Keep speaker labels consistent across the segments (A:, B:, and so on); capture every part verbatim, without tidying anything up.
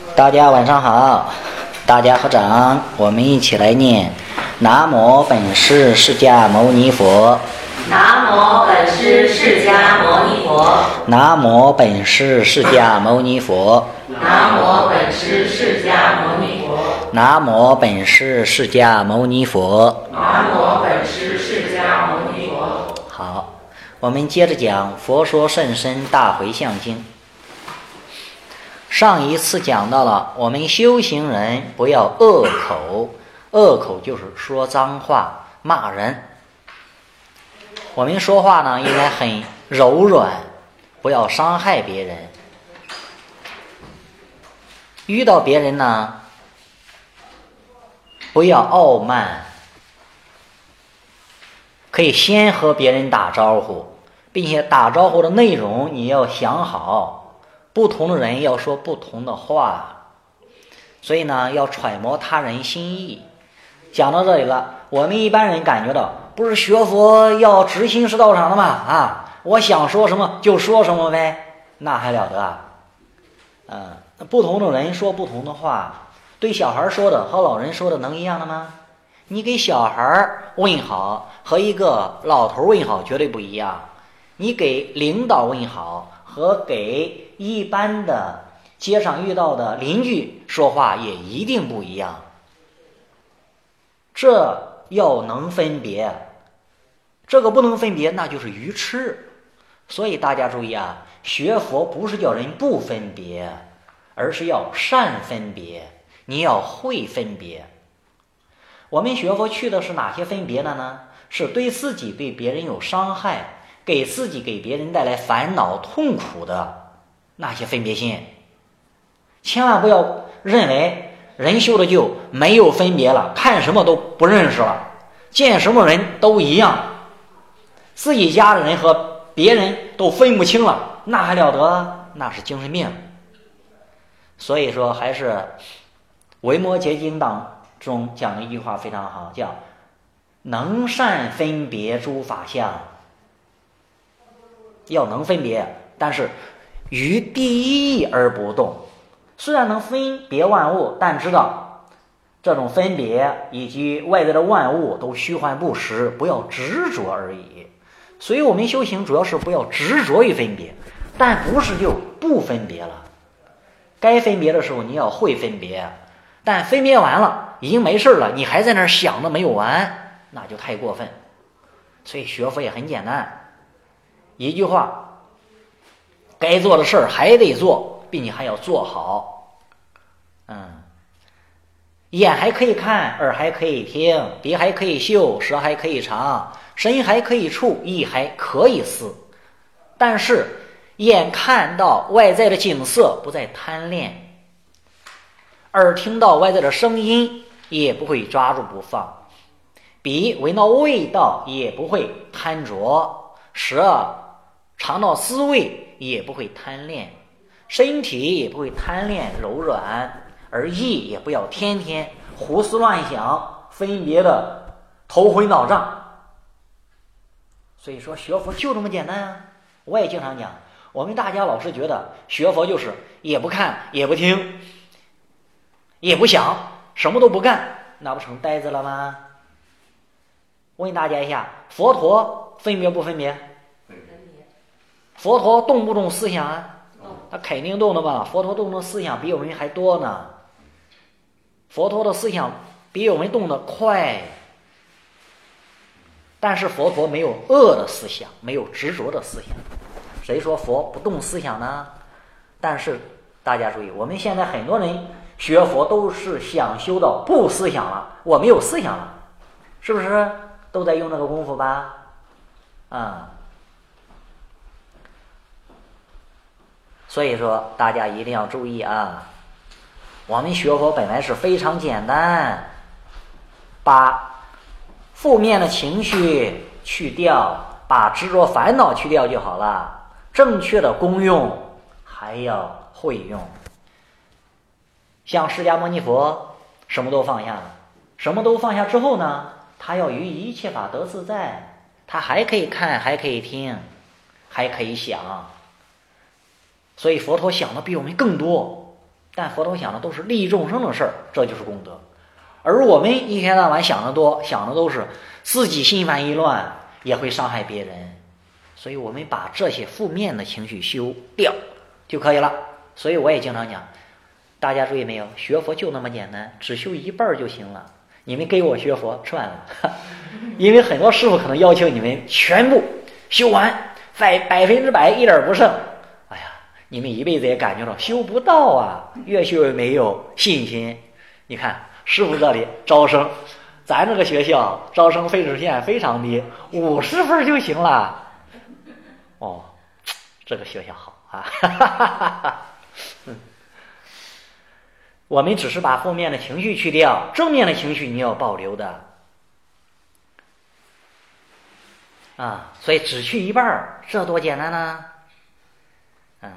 A: 大家晚上好，大家合掌，我们一起来念南无本师释迦牟尼佛。
B: 南无本师释迦牟尼佛。
A: 南无本师释迦牟尼佛。
B: 南无本师释迦牟尼佛。
A: 南无本师释迦牟尼佛。
B: 南无本师释迦牟尼佛。
A: 好，我们接着讲《佛说甚深大回向经》。上一次讲到了，我们修行人不要恶口，恶口就是说脏话、骂人。我们说话呢，应该很柔软，不要伤害别人。遇到别人呢，不要傲慢，可以先和别人打招呼，并且打招呼的内容你要想好。不同的人要说不同的话，所以呢，要揣摩他人心意。讲到这里了，我们一般人感觉到，不是学佛要执行是道场的嘛？啊，我想说什么就说什么呗，那还了得啊？嗯，不同的人说不同的话，对小孩说的和老人说的能一样的吗？你给小孩问好和一个老头问好绝对不一样，你给领导问好和给一般的街上遇到的邻居说话也一定不一样，这要能分别，这个不能分别那就是愚痴。所以大家注意啊，学佛不是叫人不分别，而是要善分别，你要会分别。我们学佛去的是哪些分别的呢？是对自己对别人有伤害，给自己给别人带来烦恼痛苦的那些分别心。千万不要认为人修的就没有分别了，看什么都不认识了，见什么人都一样，自己家的人和别人都分不清了，那还了得？那是精神病。所以说还是《维摩诘经》当中讲了一句话非常好，叫能善分别诸法相。要能分别，但是于第一而不动。虽然能分别万物，但知道这种分别以及外在的万物都虚幻不实，不要执着而已。所以我们修行主要是不要执着于分别，但不是就不分别了。该分别的时候你要会分别，但分别完了已经没事了，你还在那儿想的没有完，那就太过分。所以学佛也很简单，一句话，该做的事儿还得做，并且还要做好。嗯，眼还可以看，耳还可以听，鼻还可以嗅，舌还可以尝，身还可以触，意还可以思。但是眼看到外在的景色不再贪恋，耳听到外在的声音也不会抓住不放，鼻闻到味道也不会贪着，舌尝到滋味也不会贪恋，身体也不会贪恋柔软，而意也不要天天胡思乱想，分别的头昏脑胀。所以说学佛就这么简单啊！我也经常讲，我们大家老是觉得学佛就是也不看也不听也不想，什么都不干，那不成呆子了吗？问大家一下，佛陀分别不分别？佛陀动不动思想啊？他肯定动的吧？佛陀动的思想比我们还多呢。佛陀的思想比我们动得快，但是佛陀没有恶的思想，没有执着的思想。谁说佛不动思想呢？但是大家注意，我们现在很多人学佛都是想修到不思想了，我没有思想了，是不是都在用这个功夫吧？啊、嗯，所以说大家一定要注意啊！我们学佛本来是非常简单，把负面的情绪去掉，把执着烦恼去掉就好了。正确的功用还要会用。像释迦牟尼佛什么都放下了，什么都放下之后呢，他要于一切法得自在，他还可以看，还可以听，还可以想。所以佛陀想的比我们更多， 但佛陀想的都是利益众生的事儿，这就是功德。而我们一天到晚想的多，想的都是自己心烦意乱，也会伤害别人，所以我们把这些负面的情绪修掉就可以了。所以我也经常讲，大家注意没有，学佛就那么简单，只修一半就行了。你们给我学佛赚了，因为很多师傅可能要求你们全部修完，百百分之百一点不剩。哎呀，你们一辈子也感觉到修不到啊，越修越没有信心。你看师傅这里招生，咱这个学校招生分数线非常低，五十分就行了。哦，这个学校好啊。嗯，我们只是把负面的情绪去掉，正面的情绪你要保留的啊，所以只去一半，这多简单呢。嗯，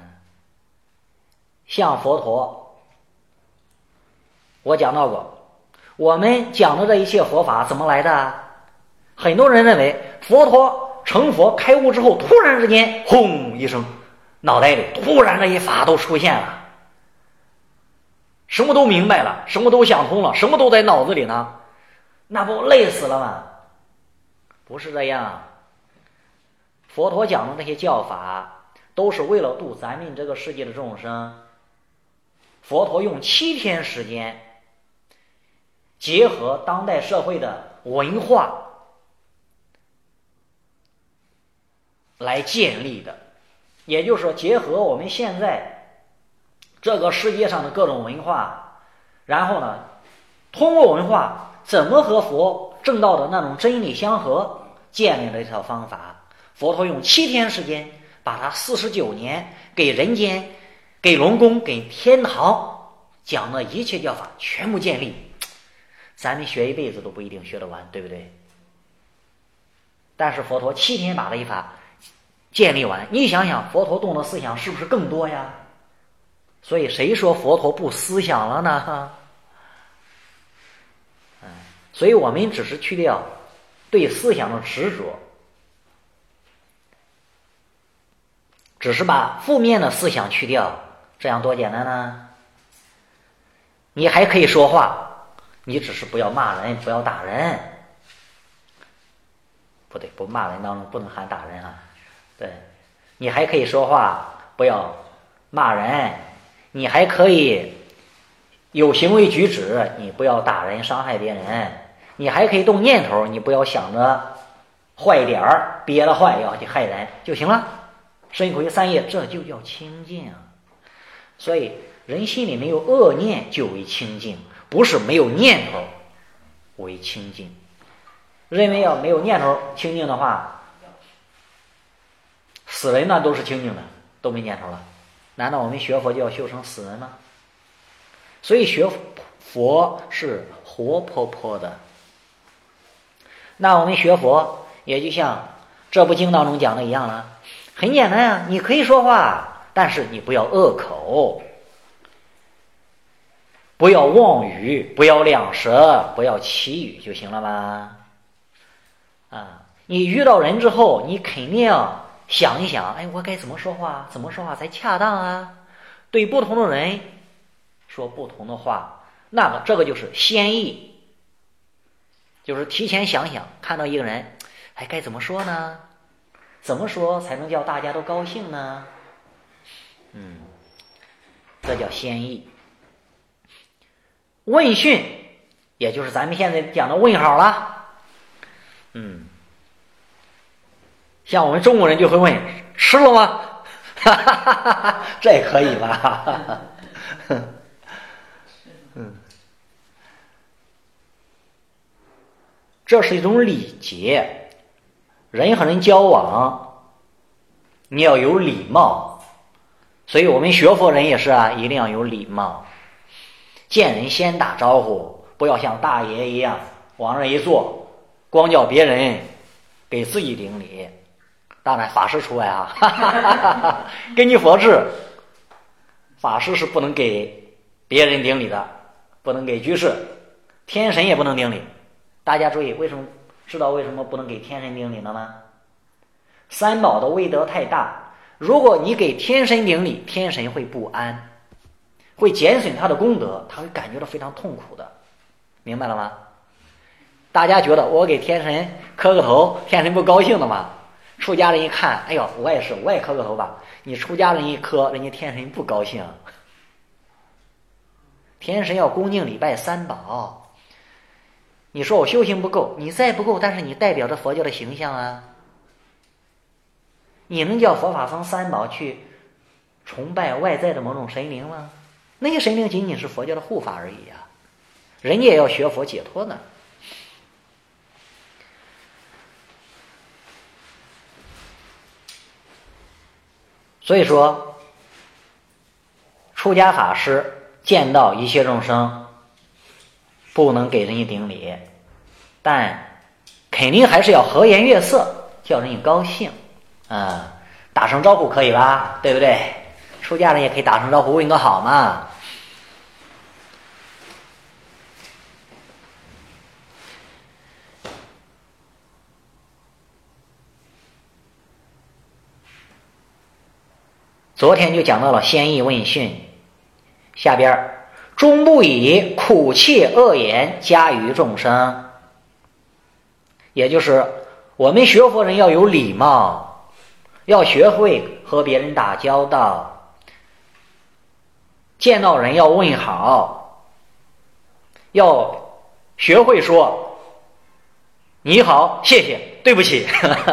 A: 像佛陀，我讲到过，我们讲的这一切佛法怎么来的？很多人认为佛陀成佛开悟之后，突然之间轰一声，脑袋里突然这些法都出现了，什么都明白了，什么都想通了，什么都在脑子里呢，那不累死了吗？不是这样。佛陀讲的那些教法都是为了度咱们这个世界的众生。佛陀用七天时间，结合当代社会的文化来建立的，也就是说结合我们现在这个世界上的各种文化，然后呢通过文化怎么和佛正道的那种真理相合，建立了一套方法。佛陀用七天时间把他四十九年给人间、给龙宫、给天堂讲的一切教法全部建立，咱们学一辈子都不一定学得完，对不对？但是佛陀七天把这一法建立完，你想想佛陀动的思想是不是更多呀？所以谁说佛陀不思想了呢？嗯，所以我们只是去掉对思想的执着，只是把负面的思想去掉，这样多简单呢？你还可以说话，你只是不要骂人，不要打人。不对，不骂人当中不能含打人啊。对，你还可以说话，不要骂人。你还可以有行为举止，你不要打人伤害别人。你还可以动念头，你不要想着坏点儿，憋了坏要去害人就行了。深一口气三业，这就叫清净啊。所以人心里没有恶念就为清净，不是没有念头为清净。认为要没有念头清净的话，死人那都是清净的，都没念头了。难道我们学佛就要修成死人吗？所以学佛是活泼泼的。那我们学佛也就像这部经当中讲的一样了，很简单啊，你可以说话，但是你不要恶口，不要妄语，不要两舌，不要绮语就行了吧？啊，你遇到人之后，你肯定要想一想，哎，我该怎么说话，怎么说话才恰当啊？对不同的人说不同的话，那么这个就是先意，就是提前想想，看到一个人，哎，该怎么说呢？怎么说才能叫大家都高兴呢？嗯，这叫先意。问讯，也就是咱们现在讲的问好了。嗯，像我们中国人就会问吃了吗？哈哈哈哈哈，这也可以吧？嗯，这是一种礼节，人和人交往，你要有礼貌，所以我们学佛人也是啊，一定要有礼貌，见人先打招呼，不要像大爷一样往那一坐，光叫别人给自己顶礼。当然法师除外啊，哈哈哈哈哈，根据佛制，法师是不能给别人顶礼的，不能给居士，天神也不能顶礼。大家注意，为什么知道为什么不能给天神顶礼了吗？三宝的威德太大，如果你给天神顶礼，天神会不安， 会减损他的功德，他会感觉到非常痛苦的，明白了吗？大家觉得我给天神磕个头，天神不高兴的吗？出家人一看，哎呦，我也是，我也磕个头吧。你出家人一磕，人家天神不高兴。天神要恭敬礼拜三宝。你说我修行不够，你再不够，但是你代表着佛教的形象啊。你能叫佛法僧三宝去崇拜外在的某种神灵吗？那些神灵仅仅是佛教的护法而已啊，人家也要学佛解脱呢。所以说，出家法师见到一切众生，不能给人家顶礼，但肯定还是要和颜悦色，叫人家高兴啊，打声招呼可以吧？对不对？出家人也可以打声招呼，问个好嘛。昨天就讲到了先意问讯，下边终不以苦切恶言加于众生，也就是我们学佛人要有礼貌，要学会和别人打交道，见到人要问好，要学会说你好，谢谢，对不起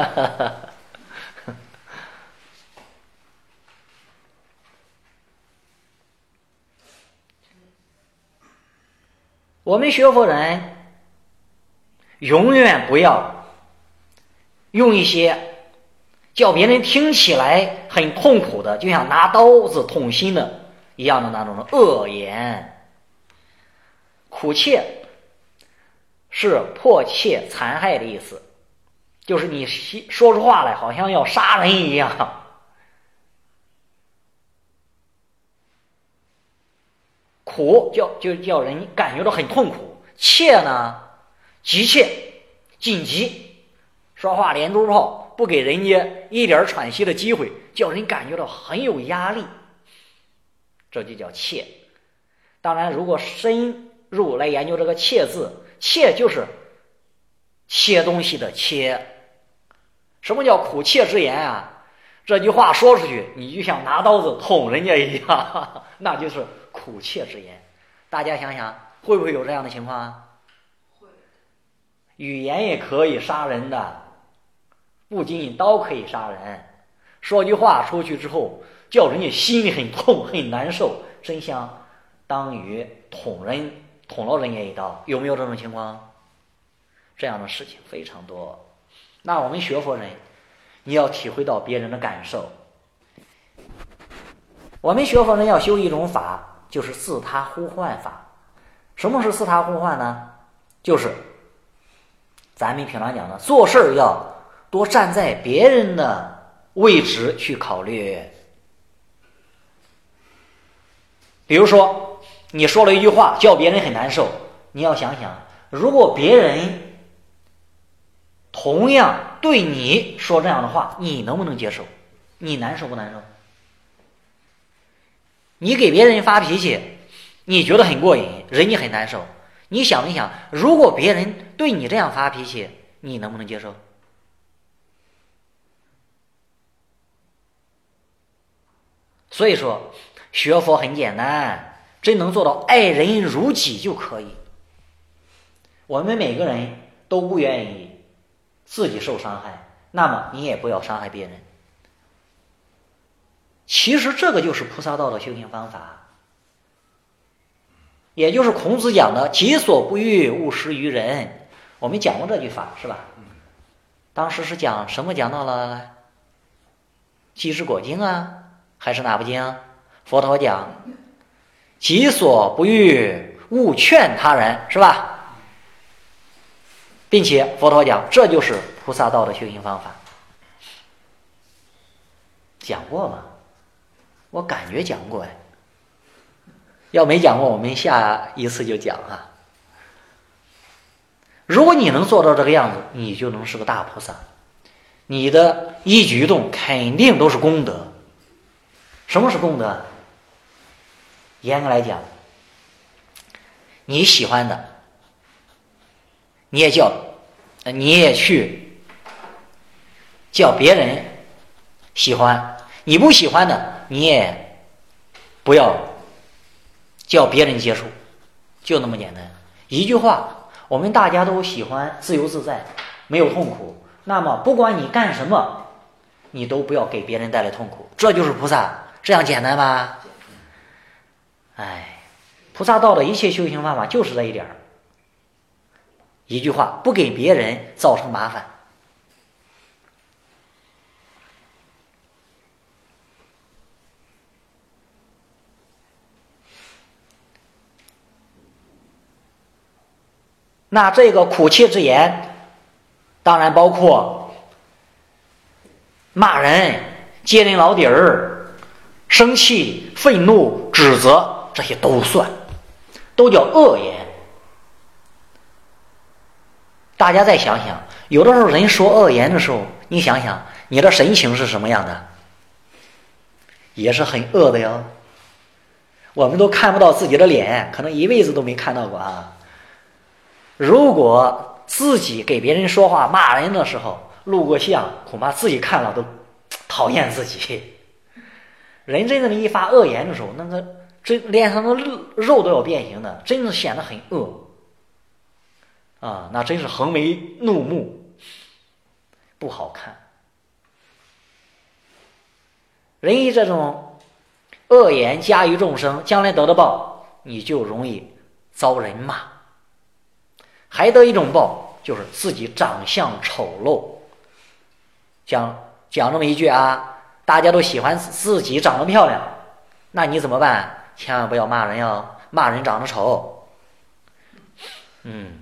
A: 我们学佛人永远不要用一些叫别人听起来很痛苦的，就像拿刀子捅心的一样的那种恶言。苦切是迫切残害的意思，就是你说出话来好像要杀人一样。苦叫就叫人感觉到很痛苦，切呢急切紧急，说话连珠炮，不给人家一点喘息的机会，叫人感觉到很有压力，这就叫切。当然如果深入来研究这个切字，切就是切东西的切。什么叫苦切之言啊？这句话说出去你就像拿刀子捅人家一样，那就是苦切之言。大家想想会不会有这样的情况啊？会。语言也可以杀人的，不仅仅刀可以杀人，说句话出去之后叫人家心里很痛很难受，真相当于捅人捅了人家一刀。有没有这种情况？这样的事情非常多。那我们学佛人你要体会到别人的感受。我们学佛人要修一种法，就是自他呼唤法。什么是自他呼唤呢？就是咱们平常讲的，做事要多站在别人的位置去考虑。比如说你说了一句话叫别人很难受，你要想想，如果别人同样对你说这样的话，你能不能接受？你难受不难受？你给别人发脾气，你觉得很过瘾，人家很难受。你想一想，如果别人对你这样发脾气，你能不能接受？所以说学佛很简单，真能做到爱人如己就可以。我们每个人都不愿意自己受伤害，那么你也不要伤害别人。其实这个就是菩萨道的修行方法，也就是孔子讲的己所不欲，勿施于人。我们讲过这句话是吧？当时是讲什么讲到了鸡之果经啊，还是哪部经？佛陀讲己所不欲，勿劝他人，是吧？并且佛陀讲这就是菩萨道的修行方法。讲过吗？我感觉讲过哎，要没讲过我们下一次就讲啊。如果你能做到这个样子，你就能是个大菩萨，你的一举一动肯定都是功德。什么是功德？ 严格来讲，你喜欢的，你也叫，你也去叫别人喜欢；你不喜欢的，你也不要叫别人接受，就那么简单。一句话，我们大家都喜欢自由自在，没有痛苦，那么不管你干什么，你都不要给别人带来痛苦，这就是菩萨。这样简单吧？哎，菩萨道的一切修行方法就是这一点儿。一句话，不给别人造成麻烦。那这个苦切之言，当然包括骂人、揭人老底儿、生气、愤怒、指责，这些都算，都叫恶言。大家再想想，有的时候人说恶言的时候，你想想你的神情是什么样的，也是很恶的哟。我们都看不到自己的脸，可能一辈子都没看到过啊。如果自己给别人说话骂人的时候录过像，恐怕自己看了都讨厌自己。人真正的一发恶言的时候，那个真脸上的肉都要变形的，真的显得很恶啊，那真是横眉怒目，不好看。人以这种恶言加于众生，将来得的报，你就容易遭人骂。还得一种报，就是自己长相丑陋。讲讲这么一句啊，大家都喜欢自己长得漂亮，那你怎么办？千万不要骂人哟，骂人长得丑。嗯，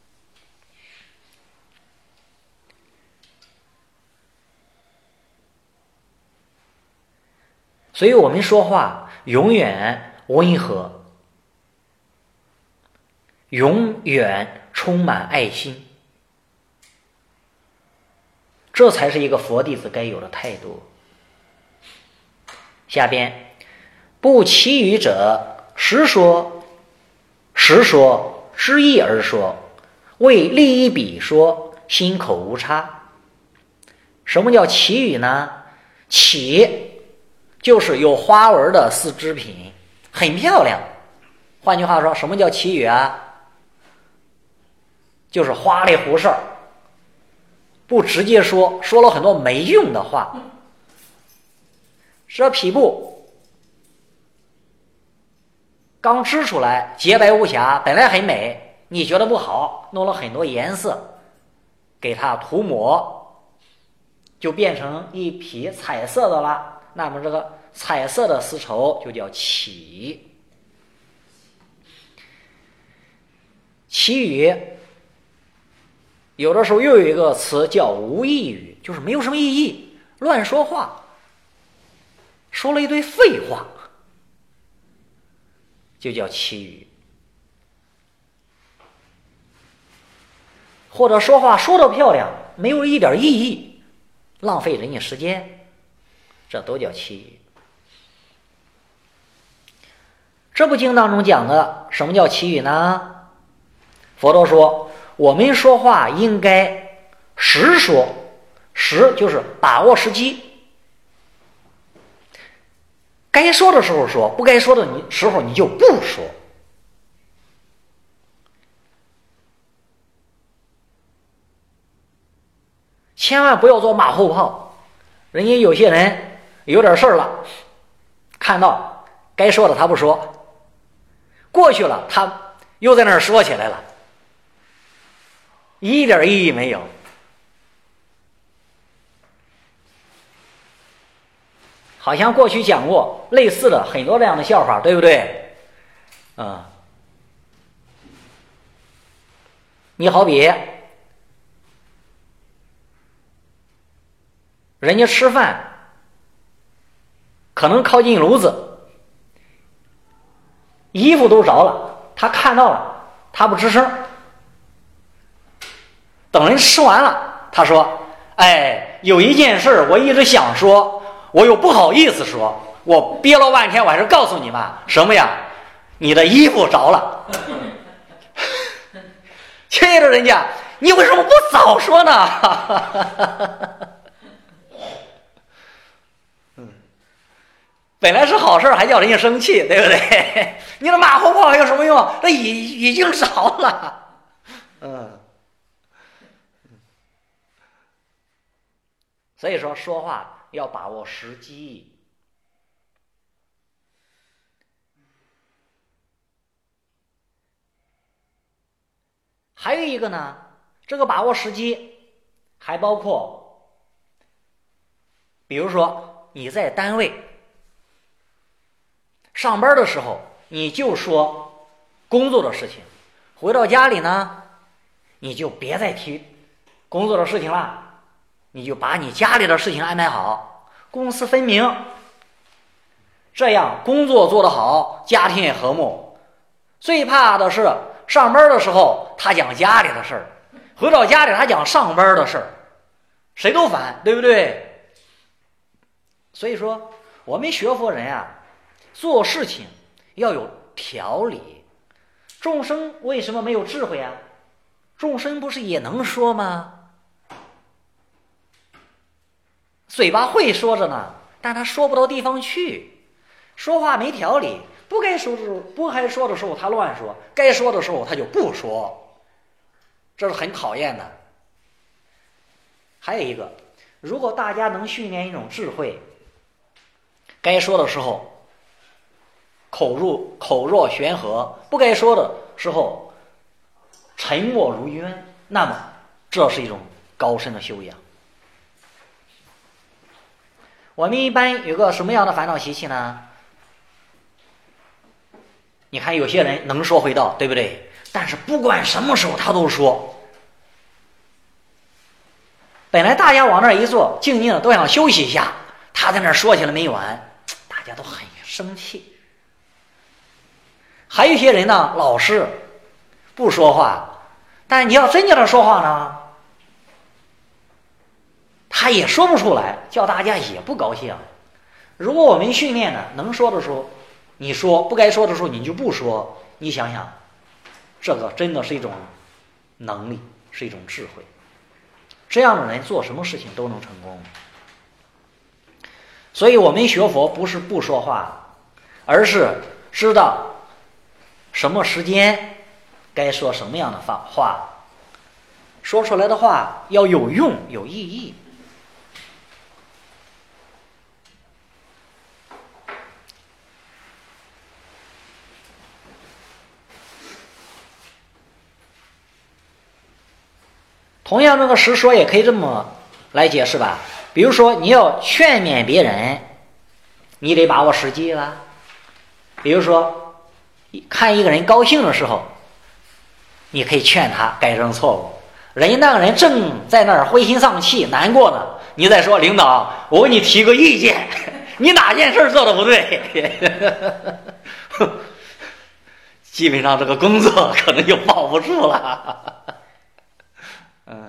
A: 所以我们说话永远温和，永远充满爱心，这才是一个佛弟子该有的态度。下边，不其余者，实说，实说，知意而说，为利益彼说，心口无差。什么叫其余呢？其就是有花纹的丝织品，很漂亮。换句话说，什么叫其余啊？就是花里胡哨，不直接说，说了很多没用的话。这匹布刚织出来，洁白无瑕，本来很美，你觉得不好，弄了很多颜色给它涂抹，就变成一匹彩色的了。那么这个彩色的丝绸就叫起。其余有的时候又有一个词叫无意语，就是没有什么意义，乱说话，说了一堆废话，就叫其余。或者说话说得漂亮，没有一点意义，浪费人家时间，这都叫其余。这部经当中讲的什么叫其余呢？佛陀说，我们说话应该实说，实就是把握时机，该说的时候说，不该说的时候你就不说。千万不要做马后炮。人家有些人有点事儿了，看到该说的他不说，过去了他又在那儿说起来了，一点意义没有。好像过去讲过类似的很多这样的笑话，对不对？啊、嗯，你好比人家吃饭可能靠近炉子，衣服都着了，他看到了，他不吱声。等人吃完了，他说，哎，有一件事我一直想说，我又不好意思说，我憋了半天，我还是告诉你吧。什么呀？ 你的衣服着了。亲着人家，你为什么不早说呢？嗯，本来是好事还叫人家生气，对不对？你这马后炮有什么用？那已已经着了。嗯，所以说说话要把握时机。还有一个呢，这个把握时机还包括，比如说你在单位上班的时候，你就说工作的事情，回到家里呢，你就别再提工作的事情了，你就把你家里的事情安排好，公私分明，这样工作做得好，家庭也和睦。最怕的是上班的时候他讲家里的事儿，回到家里他讲上班的事儿，谁都烦，对不对？所以说我们学佛人啊，做事情要有条理。众生为什么没有智慧啊？众生不是也能说吗？嘴巴会说着呢，但他说不到地方去，说话没条理，不该说的时候不该说的时候他乱说，该说的时候他就不说，这是很讨厌的。还有一个，如果大家能训练一种智慧，该说的时候口入口若悬河，不该说的时候沉默如渊，那么这是一种高深的修养。我们一般有个什么样的烦恼习气呢？你看有些人能说会道，对不对？但是不管什么时候他都说，本来大家往那儿一坐，静静的都想休息一下，他在那儿说起来没完，大家都很生气。还有一些人呢，老是不说话，但你要真叫他说话呢，他也说不出来，叫大家也不高兴。如果我们训练呢，能说的时候你说，不该说的时候你就不说，你想想，这个真的是一种能力，是一种智慧。这样的人做什么事情都能成功。所以我们学佛不是不说话，而是知道什么时间该说什么样的话，说出来的话要有用有意义。同样这个实说也可以这么来解释吧。比如说你要劝勉别人，你得把握时机啦。比如说看一个人高兴的时候，你可以劝他改正错误。人家那个人正在那儿灰心丧气难过呢，你再说领导我给你提个意见，你哪件事做的不对？基本上这个工作可能就保不住了。嗯，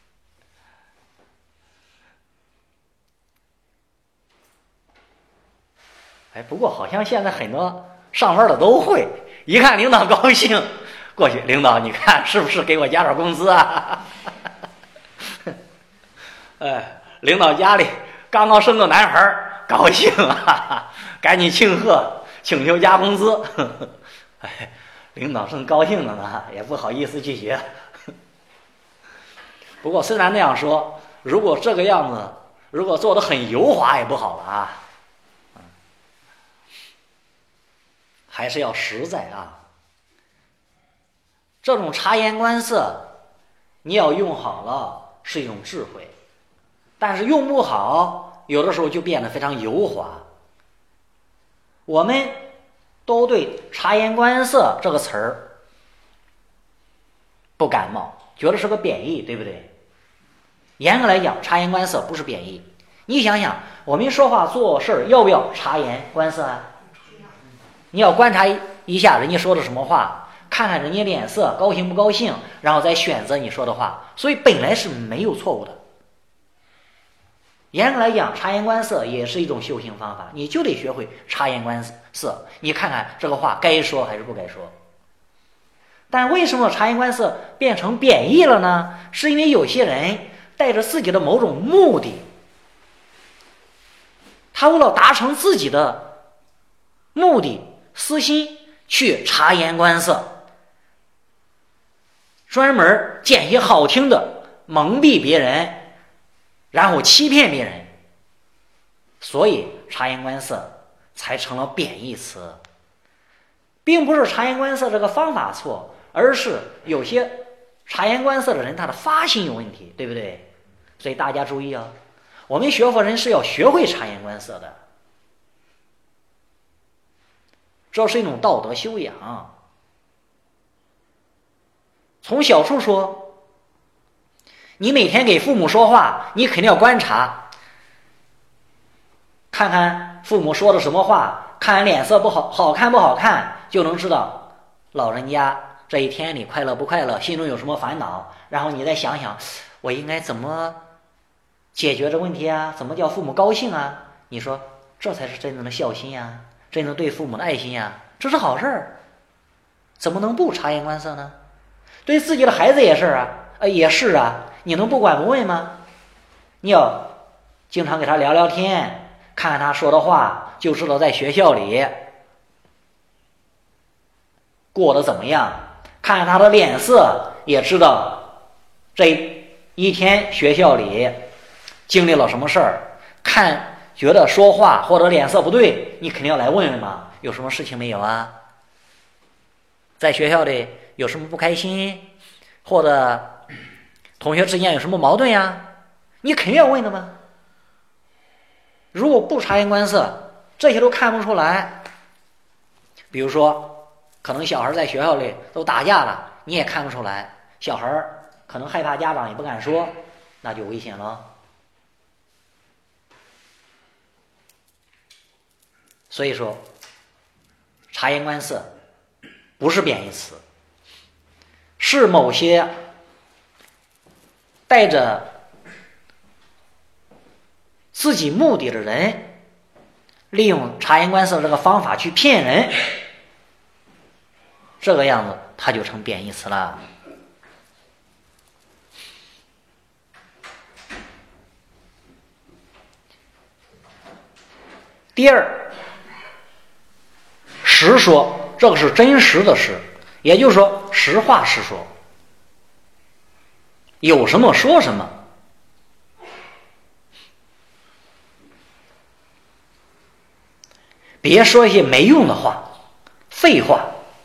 A: 哎，不过好像现在很多上班的都会，一看领导高兴，过去，领导你看是不是给我加点工资啊？哎，领导家里刚刚生个男孩，高兴啊，赶紧庆贺，请求加工资。哎，领导正高兴的呢，也不好意思拒绝。不过虽然那样说，如果这个样子，如果做得很油滑也不好了啊，还是要实在啊。这种察言观色，你要用好了是一种智慧，但是用不好，有的时候就变得非常油滑。我们都对察言观色这个词儿不感冒，觉得是个贬义，对不对？严格来讲，察言观色不是贬义。你想想，我们说话做事要不要察言观色啊？你要观察一下人家说的什么话，看看人家脸色，高兴不高兴，然后再选择你说的话。所以本来是没有错误的。 严格来讲，察言观色也是一种修行方法，你就得学会察言观色，你看看这个话该说还是不该说。但为什么察言观色变成贬义了呢？是因为有些人带着自己的某种目的，他为了达成自己的目的私心去察言观色，专门捡些好听的蒙蔽别人，然后欺骗别人，所以察言观色才成了贬义词。并不是察言观色这个方法错，而是有些察言观色的人他的发心有问题，对不对？所以大家注意啊，我们学佛人是要学会察言观色的，这是一种道德修养。从小处说，你每天给父母说话，你肯定要观察，看看父母说的什么话，看脸色不好好看不好看，就能知道老人家这一天里快乐不快乐，心中有什么烦恼，然后你再想想我应该怎么解决这问题啊，怎么叫父母高兴啊，你说这才是真正的孝心啊，真正对父母的爱心啊，这是好事儿，怎么能不察言观色呢？对自己的孩子也是啊，呃也是啊，你能不管不问吗？你要经常给他聊聊天，看看他说的话，就知道在学校里过得怎么样，看看他的脸色，也知道这一天学校里经历了什么事儿。看觉得说话或者脸色不对，你肯定要来问问嘛，有什么事情没有啊？在学校里有什么不开心，或者同学之间有什么矛盾呀？你肯定要问的吗？如果不察言观色，这些都看不出来。比如说可能小孩在学校里都打架了，你也看不出来，小孩可能害怕家长也不敢说，那就危险了。所以说察言观色不是贬义词，是某些带着自己目的的人利用察言观色这个方法去骗人，这个样子它就成贬义词了。第二，实说，这个是真实的实，也就是说实话实说，有什么说什么。别说一些没用的话，废话。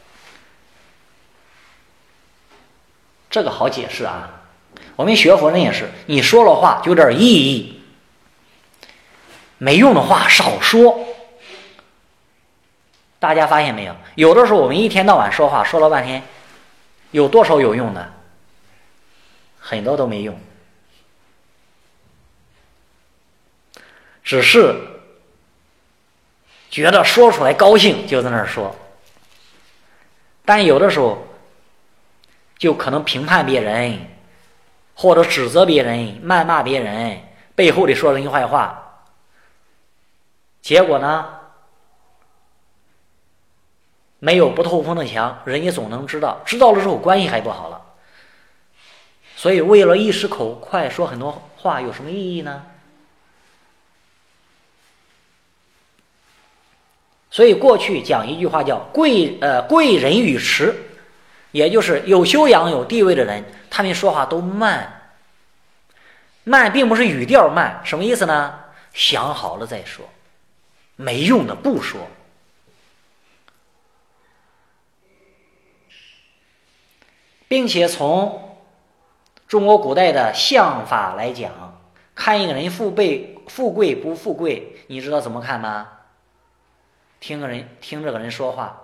A: 这个好解释啊，我们学佛人也是，你说了话就有点意义，没用的话少说。大家发现没有，有的时候我们一天到晚说话说了半天，有多少有用的？很多都没用，只是觉得说出来高兴就在那儿说，但有的时候就可能评判别人，或者指责别人，谩骂别人，背后里说人坏话，结果呢没有不透风的墙，人家总能知道，知道了之后关系还不好了。所以为了一时口快说很多话有什么意义呢？所以过去讲一句话叫贵呃贵人语迟，也就是有修养有地位的人，他们说话都慢。慢并不是语调慢，什么意思呢？想好了再说，没用的不说。并且从中国古代的相法来讲，看一个人富贵富贵不富贵，你知道怎么看吗？听个人听这个人说话，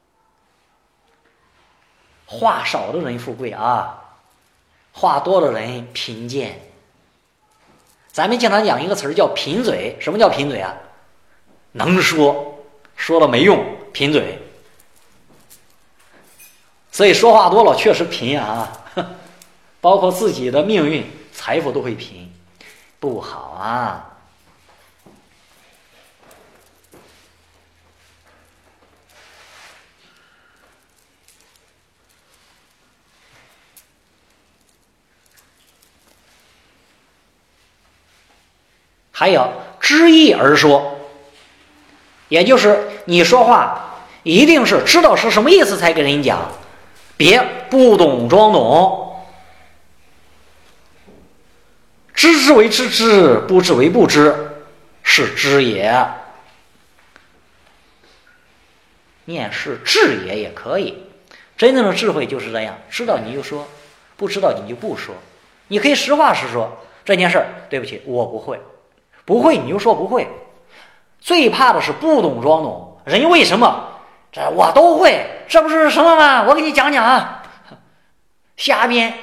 A: 话少的人富贵啊，话多的人贫贱。咱们经常讲一个词儿叫贫嘴，什么叫贫嘴啊？能说，说了没用，贫嘴。所以说话多了确实贫啊，包括自己的命运财富都会贫，不好啊。 还有知意而说，也就是你说话一定是知道是什么意思才给人讲，别不懂装懂。知之为知之，不知为不知，是知也。念是智也也可以，真正的智慧就是这样，知道你就说，不知道你就不说。你可以实话实说，这件事儿对不起我不会，不会你就说不会。最怕的是不懂装懂，人为什么这我都会，这不是什么吗？我给你讲讲啊，瞎编，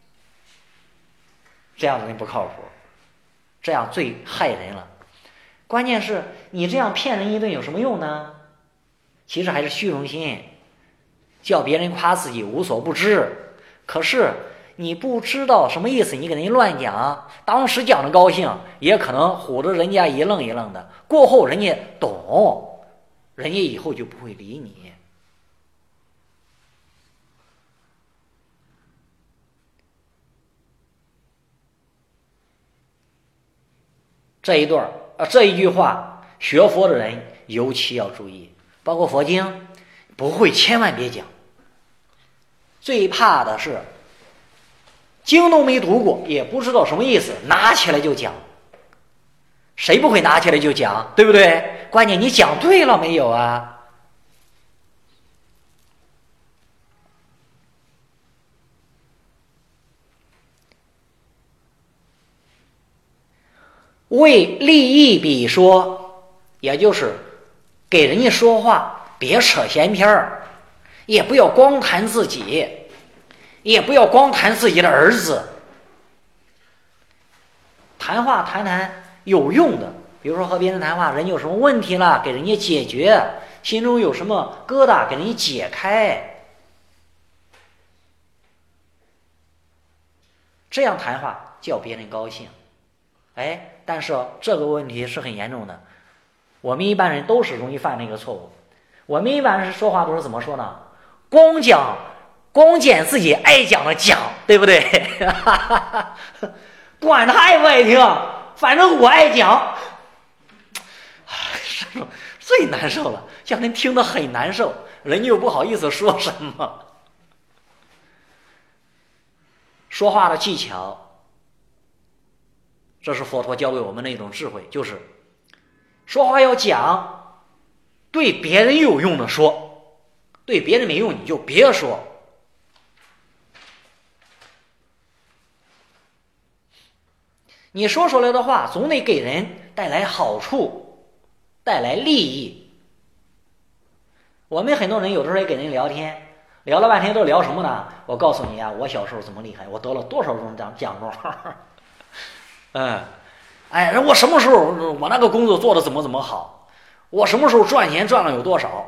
A: 这样的人不靠谱，这样最害人了。关键是你这样骗人一顿有什么用呢？其实还是虚荣心，叫别人夸自己无所不知。可是你不知道什么意思，你给人乱讲，当时讲的高兴，也可能唬得人家一愣一愣的，过后人家懂，人家以后就不会理你。这一段啊，这一句话，学佛的人尤其要注意，包括佛经，不会千万别讲。最怕的是经都没读过，也不知道什么意思，拿起来就讲。谁不会拿起来就讲，对不对？关键你讲对了没有啊？为利益比说，也就是给人家说话别扯闲篇儿，也不要光谈自己，也不要光谈自己的儿子。谈话谈谈有用的，比如说和别人谈话，人有什么问题了给人家解决，心中有什么疙瘩给人家解开，这样谈话叫别人高兴。哎，但是这个问题是很严重的，我们一般人都是容易犯那个错误。我们一般人说话都是怎么说呢？光讲光捡自己爱讲的讲，对不对？管他爱不爱听，反正我爱讲。最难受了，叫人听得很难受，人家又不好意思说什么。说话的技巧，这是佛陀教给我们的一种智慧，就是说话要讲对别人有用的说，对别人没用你就别说。你说出来的话总得给人带来好处，带来利益。我们很多人有的时候也给人聊天，聊了半天都聊什么呢？我告诉你啊，我小时候怎么厉害，我得了多少种奖奖状。嗯，哎，我什么时候我那个工作做的怎么怎么好，我什么时候赚钱赚了有多少，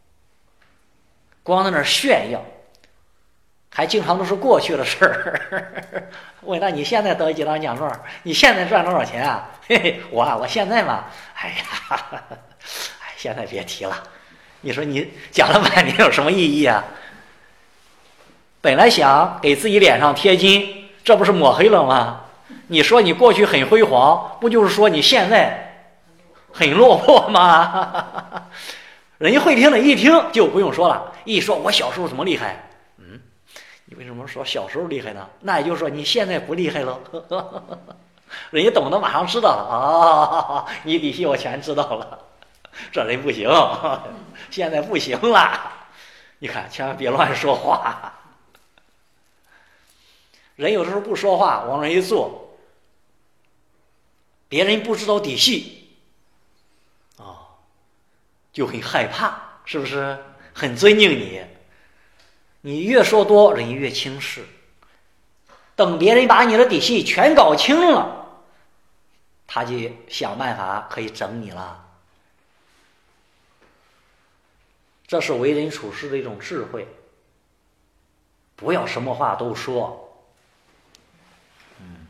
A: 光在那儿炫耀，还经常都是过去的事儿。问那你现在得几张奖状？你现在赚多少钱啊？嘿嘿，我啊，我现在嘛，哎呀，哎，现在别提了。你说你讲了半天有什么意义啊？本来想给自己脸上贴金，这不是抹黑了吗？你说你过去很辉煌，不就是说你现在很落魄吗？人家会听的一听就不用说了，一说我小时候怎么厉害，嗯，你为什么说小时候厉害呢？那也就是说你现在不厉害了。人家懂得马上知道了啊、哦，你底细我全知道了，这人不行，现在不行了。你看，千万别乱说话。人有的时候不说话，往那一坐，别人不知道底细，哦，就很害怕，是不是？很尊敬你，你越说多，人越轻视。等别人把你的底细全搞清了，他就想办法可以整你了。这是为人处事的一种智慧，不要什么话都说。嗯，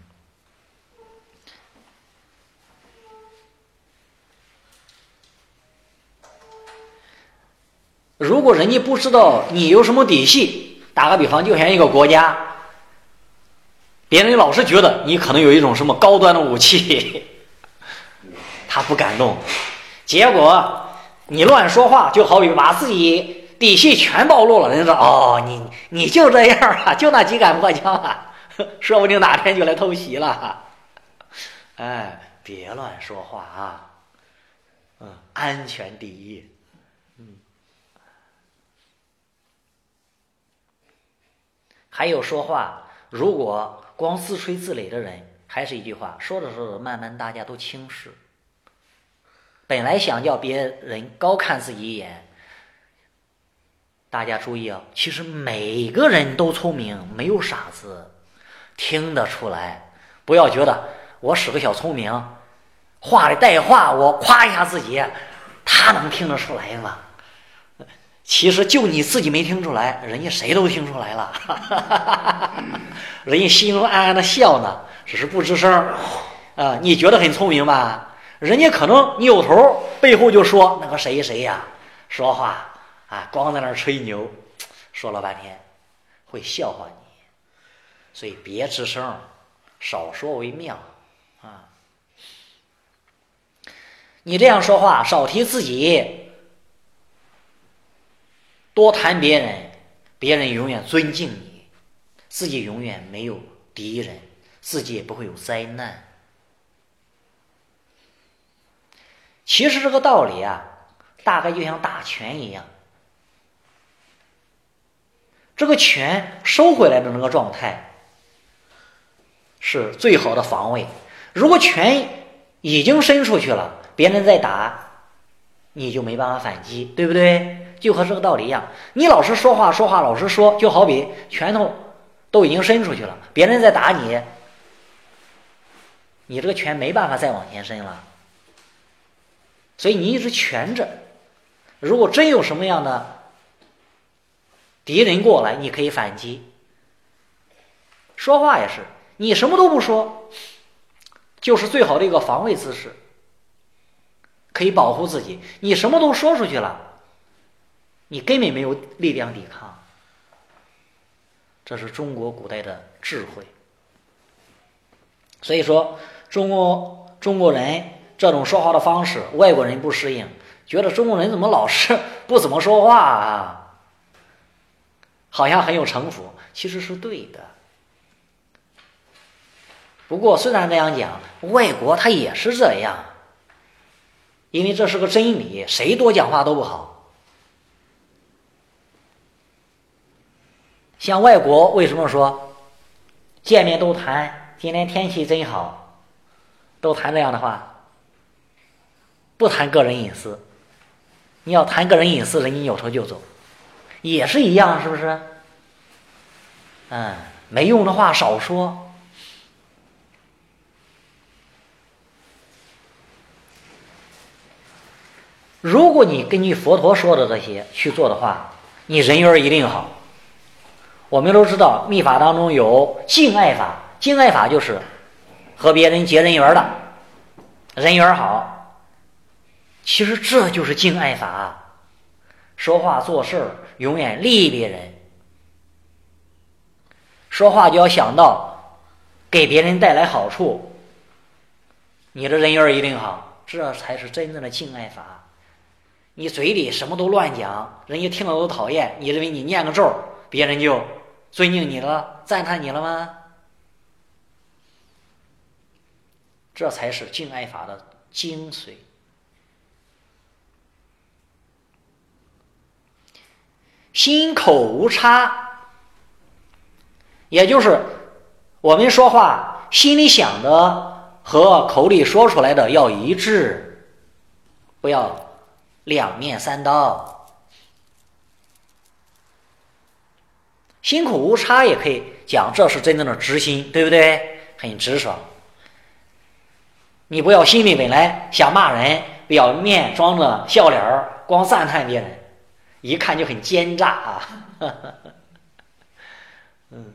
A: 如果人家不知道你有什么底细，打个比方，就像一个国家，别人老是觉得你可能有一种什么高端的武器， 他不敢动。结果你乱说话，就好比把自己底细全暴露了，人说哦，你你就这样啊，就那几杆破枪啊，说不定哪天就来偷袭了。哎，别乱说话啊，嗯，安全第一。嗯，还有说话，如果光自吹自擂的人，还是一句话，说着说着，慢慢大家都轻视。本来想叫别人高看自己一眼，大家注意啊，其实每个人都聪明，没有傻子，听得出来。不要觉得我使个小聪明，话里带话，我夸一下自己，他能听得出来吗？其实就你自己没听出来，人家谁都听出来了。人家心中暗暗的笑呢，只是不吱声啊、呃。你觉得很聪明吧？人家可能扭头背后就说那个谁谁呀，说话啊，光在那儿吹牛，说了半天，会笑话你。所以别吱声，少说为妙啊。你这样说话，少提自己，多谈别人，别人永远尊敬你，自己永远没有敌人，自己也不会有灾难。其实这个道理啊，大概就像打拳一样，这个拳收回来的那个状态是最好的防卫。如果拳已经伸出去了，别人再打，你就没办法反击，对不对？就和这个道理一样，你老是说话说话老是说，就好比拳头都已经伸出去了，别人再打你，你这个拳没办法再往前伸了。所以你一直蜷着，如果真有什么样的敌人过来，你可以反击。说话也是，你什么都不说，就是最好的一个防卫姿势，可以保护自己。你什么都说出去了，你根本没有力量抵抗。这是中国古代的智慧。所以说中国中国人这种说话的方式，外国人不适应，觉得中国人怎么老是不怎么说话啊，好像很有城府，其实是对的。不过虽然这样讲，外国他也是这样，因为这是个真理，谁多讲话都不好。像外国为什么说见面都谈今天天气真好，都谈这样的话，不谈个人隐私。你要谈个人隐私，人家扭头就走，也是一样，是不是？嗯，没用的话少说。如果你根据佛陀说的这些去做的话，你人缘一定好。我们都知道密法当中有敬爱法，敬爱法就是和别人结人缘的，人缘好。其实这就是敬爱法，说话做事永远利益别人，说话就要想到给别人带来好处，你的人缘一定好，这才是真正的敬爱法。你嘴里什么都乱讲，人家听了都讨厌，你认为你念个咒，别人就尊敬你了，赞叹你了吗？这才是敬爱法的精髓。心口无差，也就是我们说话心里想的和口里说出来的要一致，不要两面三刀。心口无差也可以讲，这是真正的直心，对不对？很直爽。你不要心里本来想骂人，表面装着笑脸，光赞叹别人，一看就很奸诈啊。嗯，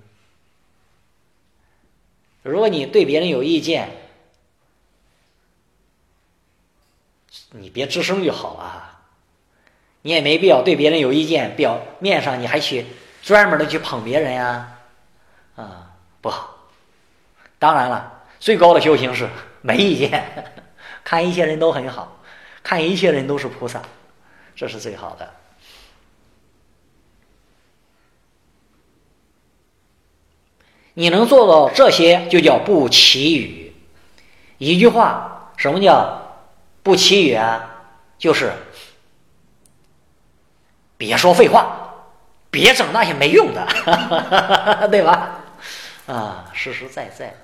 A: 如果你对别人有意见，你别吱声就好啊。你也没必要对别人有意见，表面上你还去专门的去捧别人呀，啊，不好。当然了，最高的修行是没意见， 看一切人都很好，看一切人都是菩萨，这是最好的。你能做到这些，就叫不绮语。一句话，什么叫不绮语啊？就是别说废话，别整那些没用的，对吧？啊，实实在在。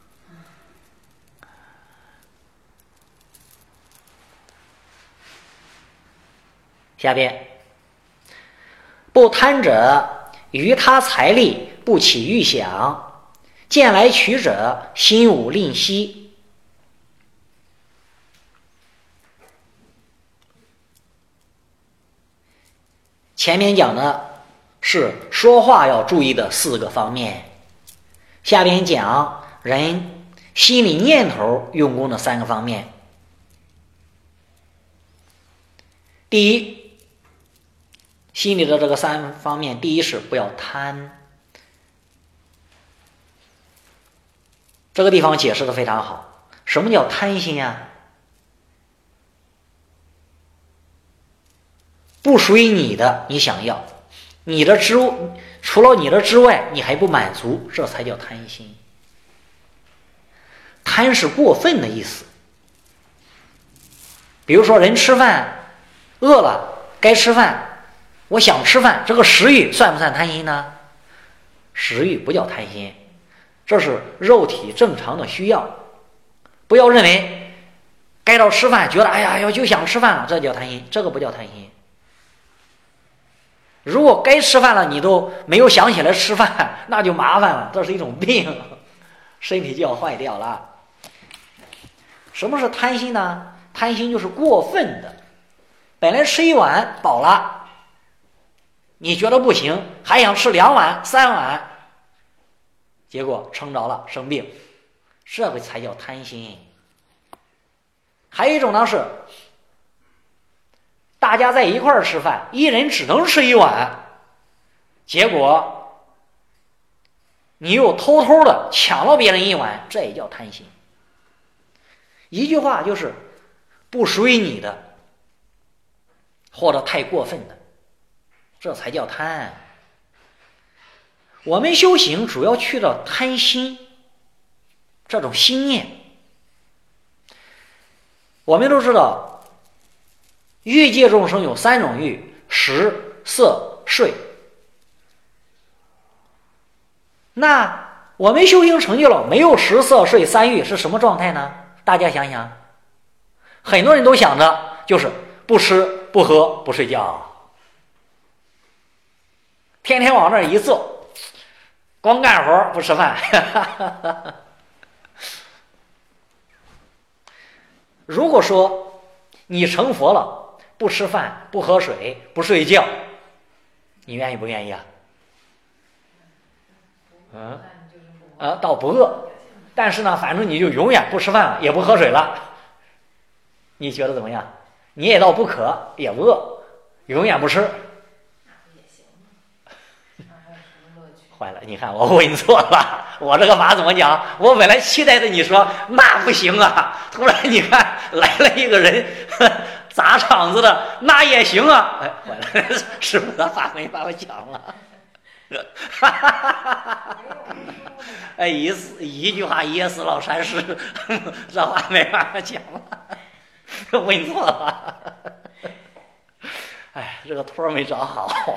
A: 下边，不贪者，于他财力不起欲想，见来取者，心无吝惜。前面讲的是说话要注意的四个方面，下边讲人心理念头用功的三个方面。第一，心理的这个三方面，第一是不要贪。这个地方解释的非常好。什么叫贪心啊？不属于你的你想要，你的之除了你的之外你还不满足，这才叫贪心。贪是过分的意思。比如说人吃饭饿了该吃饭，我想吃饭，这个食欲算不算贪心呢？食欲不叫贪心，这是肉体正常的需要。不要认为该到吃饭觉得哎呀我就想吃饭了，这叫贪心，这个不叫贪心。如果该吃饭了你都没有想起来吃饭，那就麻烦了，这是一种病，身体就要坏掉了。什么是贪心呢？贪心就是过分的，本来吃一碗饱了，你觉得不行，还想吃两碗三碗，结果撑着了生病，这个才叫贪心。还有一种呢是大家在一块儿吃饭，一人只能吃一碗，结果你又偷偷的抢了别人一碗，这也叫贪心。一句话就是不属于你的，或者太过分的，这才叫贪。我们修行主要去到贪心这种心念。我们都知道欲界众生有三种欲，食色睡。那我们修行成就了没有食色睡三欲是什么状态呢？大家想想，很多人都想着就是不吃不喝不睡觉，天天往那儿一坐，光干活不吃饭。如果说你成佛了，不吃饭不喝水不睡觉，你愿意不愿意啊？嗯，呃，倒不饿，但是呢反正你就永远不吃饭了也不喝水了，你觉得怎么样？你也倒不渴也不饿，永远不吃。坏了，你看我问错了，我这个法怎么讲？我本来期待着你说那不行啊，突然你看来了一个人砸场子的，那也行啊！哎，坏了，师傅的法没办法讲了。哎，一次一句话噎死老禅师，这话没办法讲了，问错了。哎，这个托没找好。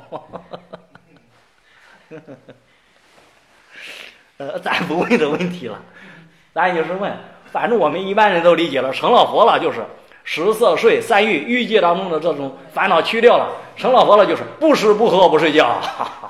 A: 呃，咱不问这问题了，咱就是问，反正我们一般人都理解了，成了佛了就是食色睡三欲欲界当中的这种烦恼去掉了，成了佛了就是不吃不喝不睡觉。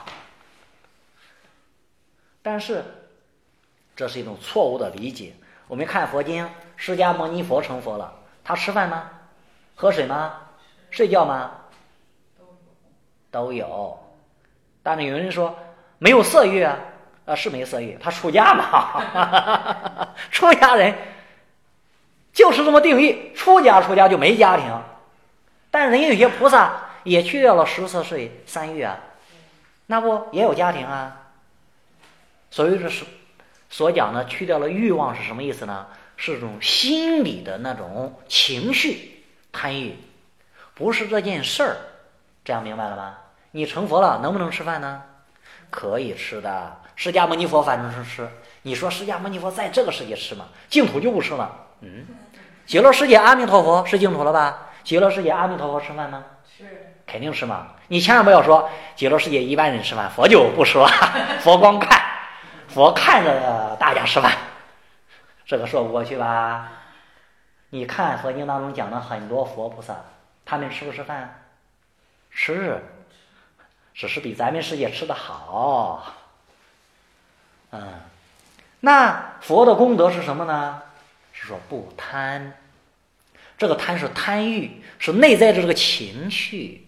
A: 但是这是一种错误的理解。我们看佛经，释迦牟尼佛成佛了，他吃饭吗？喝水吗？睡觉吗？都有。但是有人说没有色欲啊，啊是没色欲，他出家嘛。出家人就是这么定义，出家出家就没家庭。但人有些菩萨也去掉了食色睡三欲啊，那不也有家庭啊？所以这是所讲的去掉了欲望是什么意思呢？ 是这种心理的那种情绪贪欲，不是这件事儿。这样明白了吗？你成佛了能不能吃饭呢？可以吃的。释迦牟尼佛反正是吃。你说释迦牟尼佛在这个世界吃吗？净土就不吃了。嗯，极乐世界阿弥陀佛是净土了吧？极乐世界阿弥陀佛吃饭吗？
B: 吃，
A: 肯定吃嘛。你千万不要说极乐世界一般人吃饭，佛就不吃了。佛光看，佛看着大家吃饭，这个说不过去吧？你看佛经当中讲的很多佛菩萨，他们吃不吃饭？吃，只是比咱们世界吃的好。嗯，那佛的功德是什么呢？是说不贪。这个贪是贪欲，是内在的这个情绪。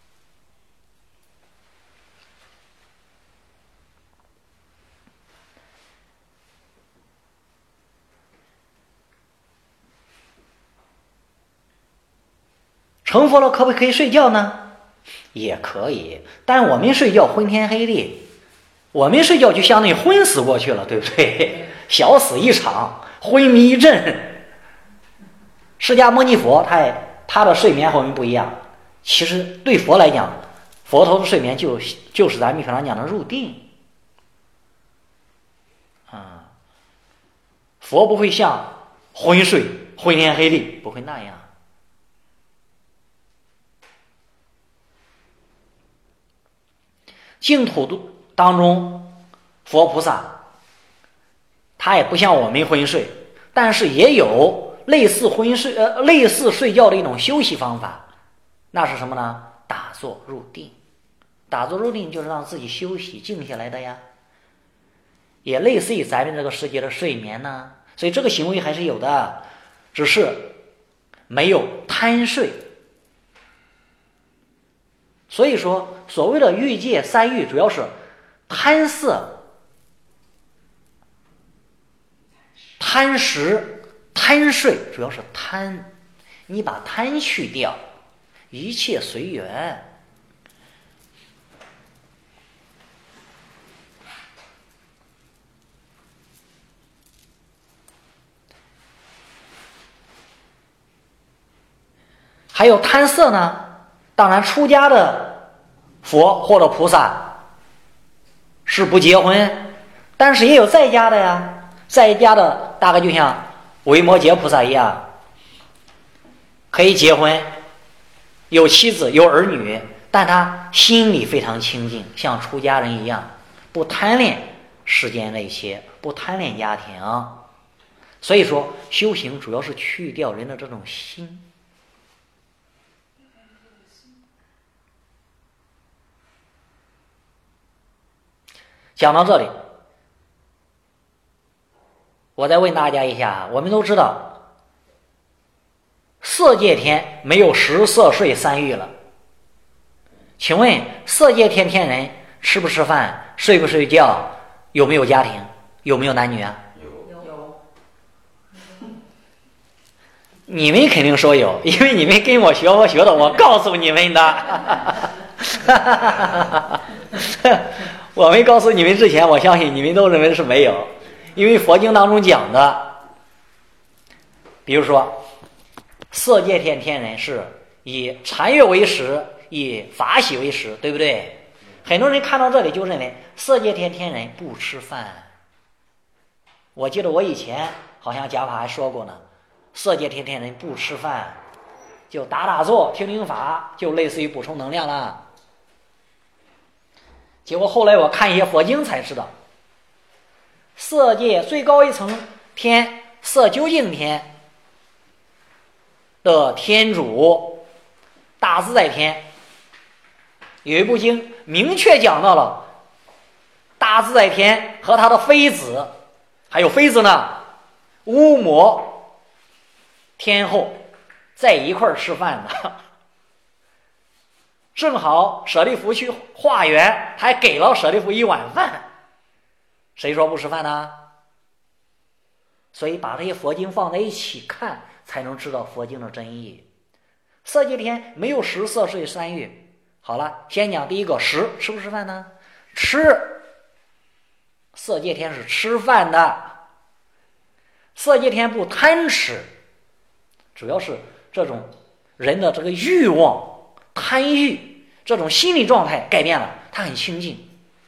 A: 成佛了可不可以睡觉呢？也可以，但我们睡觉昏天黑地，我们睡觉就相当于昏死过去了，对不对？小死一场，昏迷一阵。释迦牟尼佛他他的睡眠和我们不一样，其实对佛来讲，佛陀的睡眠就就是咱们平常讲的入定啊。佛不会像昏睡昏天黑地，不会那样。净土当中佛菩萨他也不像我们昏睡，但是也有类似昏睡呃类似睡觉的一种休息方法。那是什么呢？打坐入定。打坐入定就是让自己休息静下来的呀，也类似于咱们这个世界的睡眠呢。所以这个行为还是有的，只是没有贪睡。所以说所谓的欲界三欲主要是贪色、贪食、贪睡，主要是贪。你把贪去掉，一切随缘。还有贪色呢，当然出家的佛或者菩萨是不结婚，但是也有在家的呀。在家的大概就像维摩诘菩萨一样，可以结婚，有妻子有儿女，但他心里非常清净，像出家人一样，不贪恋世间那些，不贪恋家庭。所以说修行主要是去掉人的这种心。讲到这里，我再问大家一下，我们都知道色界天没有食色睡三欲了，请问色界天天人吃不吃饭，睡不睡觉，有没有家庭，有没有男女啊？
B: 有有。
A: 你们肯定说有，因为你们跟我学佛学的，我告诉你们的。我没告诉你们之前，我相信你们都认为是没有，因为佛经当中讲的，比如说色界天天人是以禅悦为食，以法喜为食，对不对？很多人看到这里就认为色界天天人不吃饭。我记得我以前好像讲法还说过呢，色界天天人不吃饭，就打打坐听听法，就类似于补充能量了。结果后来我看一些佛经才知道，色界最高一层天色究竟天的天主大自在天，有一部经明确讲到了大自在天和他的妃子，还有妃子呢乌摩天后在一块儿吃饭的。正好舍利弗去化缘，还给了舍利弗一碗饭，谁说不吃饭呢？所以把这些佛经放在一起看，才能知道佛经的真意。色界天没有食色睡三欲。好了，先讲第一个食，吃不吃饭呢？吃。色界天是吃饭的， 色界天不贪吃，主要是这种人的这个欲望、贪欲这种心理状态改变了，他很清净。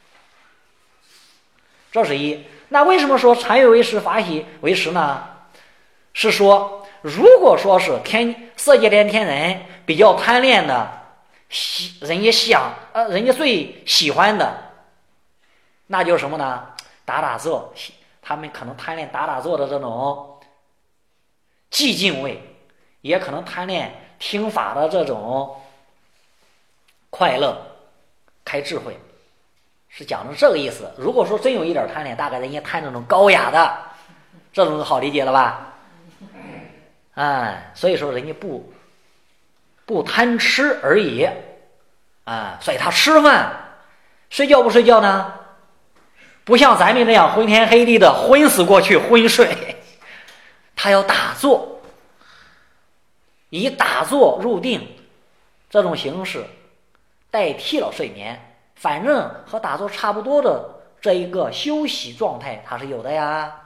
A: 这是一。那为什么说禅悦为实，法喜为实呢？是说，如果说是天色界天天人比较贪恋的，喜人家想呃人家最喜欢的，那就是什么呢？打打坐，他们可能贪恋打打坐的这种寂静味，也可能贪恋听法的这种快乐，开智慧，是讲的这个意思。如果说真有一点贪恋，大概人家贪这种高雅的，这种好理解了吧？哎，所以说人家不不贪吃而已啊，所以他吃饭睡觉不睡觉呢？不像咱们这样昏天黑地的昏死过去昏睡，他要打坐，以打坐入定这种形式代替了睡眠，反正和打坐差不多的这一个休息状态它是有的呀。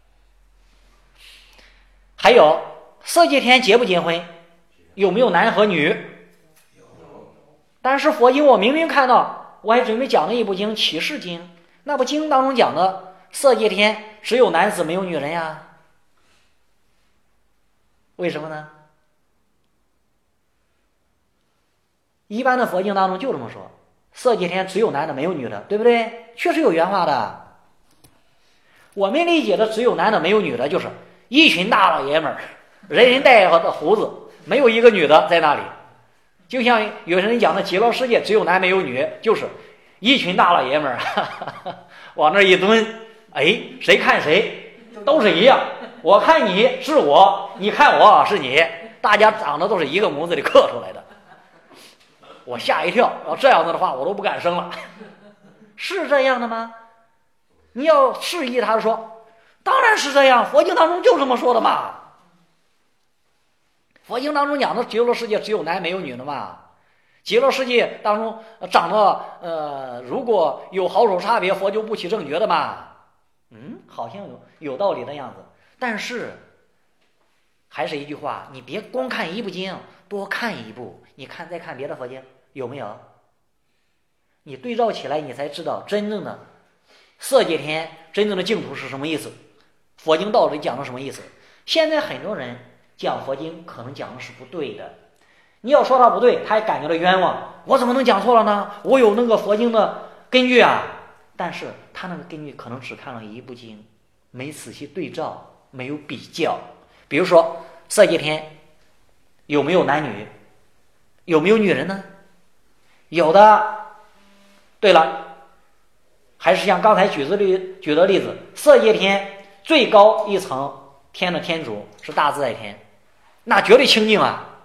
A: 还有色界天结不结婚？有没有男和女？有。但是佛经我明明看到，我还准备讲了一部经《启示经》，那部经当中讲的色界天只有男子没有女人呀。为什么呢？一般的佛经当中就这么说，色界天只有男的没有女的，对不对？确实有原话的。我们理解的只有男的没有女的，就是一群大老爷们儿，人人带着胡子，没有一个女的在那里。就像有些人讲的极乐世界只有男没有女，就是一群大老爷们儿往那一蹲，哎，谁看谁都是一样，我看你是我，你看我是你，大家长得都是一个模子里刻出来的。我吓一跳，要这样子的话我都不敢生了。是这样的吗？你要质疑他说，当然是这样，佛经当中就这么说的嘛。佛经当中讲的极乐世界只有男没有女的嘛。极乐世界当中长得呃，如果有好丑差别，佛就不起正觉的嘛。嗯，好像有有道理的样子。但是还是一句话，你别光看一部经，多看一部，你看再看别的佛经有没有？你对照起来，你才知道真正的色界天，真正的净土是什么意思，佛经道理讲的什么意思。现在很多人讲佛经可能讲的是不对的，你要说他不对，他还感觉到冤枉，我怎么能讲错了呢？我有那个佛经的根据啊。但是他那个根据可能只看了一部经，没仔细对照，没有比较。比如说色界天有没有男女，有没有女人呢？有的。对了，还是像刚才举的例举的例子，色界天最高一层天的天主是大自在天，那绝对清净啊。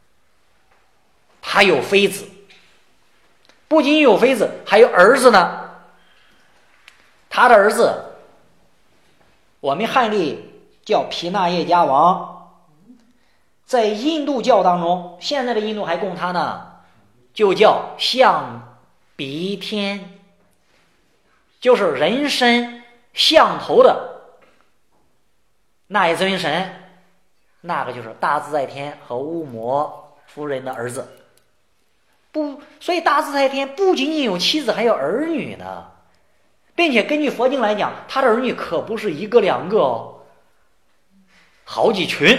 A: 他有妃子，不仅有妃子，还有儿子呢。他的儿子我们汉历叫毗那耶迦王，在印度教当中，现在的印度还供他呢，就叫象鼻天，就是人身像头的那一尊神，那个就是大自在天和乌摩夫人的儿子。不，所以大自在天不仅仅有妻子，还有儿女呢，并且根据佛经来讲，他的儿女可不是一个两个哦，好几群。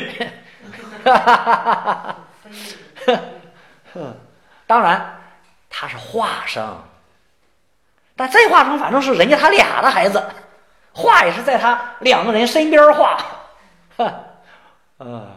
A: 当然他是化生，但再化生反正是人家他俩的孩子，化也是在他两个人身边化。嗯，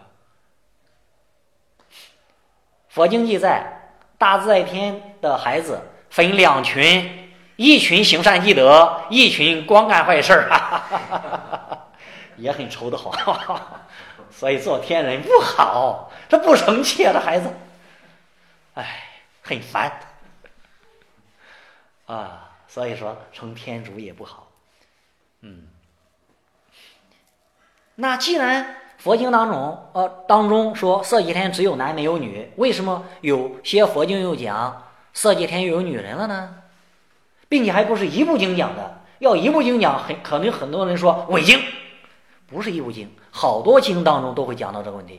A: 佛经记载大自在天的孩子分两群，一群行善积德，一群光干坏事也很愁得慌。所以做天人不好，这不成器啊，这孩子哎，很烦啊，所以说成天主也不好。嗯，那既然佛经当中呃当中说色界天只有男没有女，为什么有些佛经又讲色界天又有女人了呢？并且还不是一部经讲的，要一部经讲很可能很多人说伪经， 不是一部经，好多经当中都会讲到这个问题。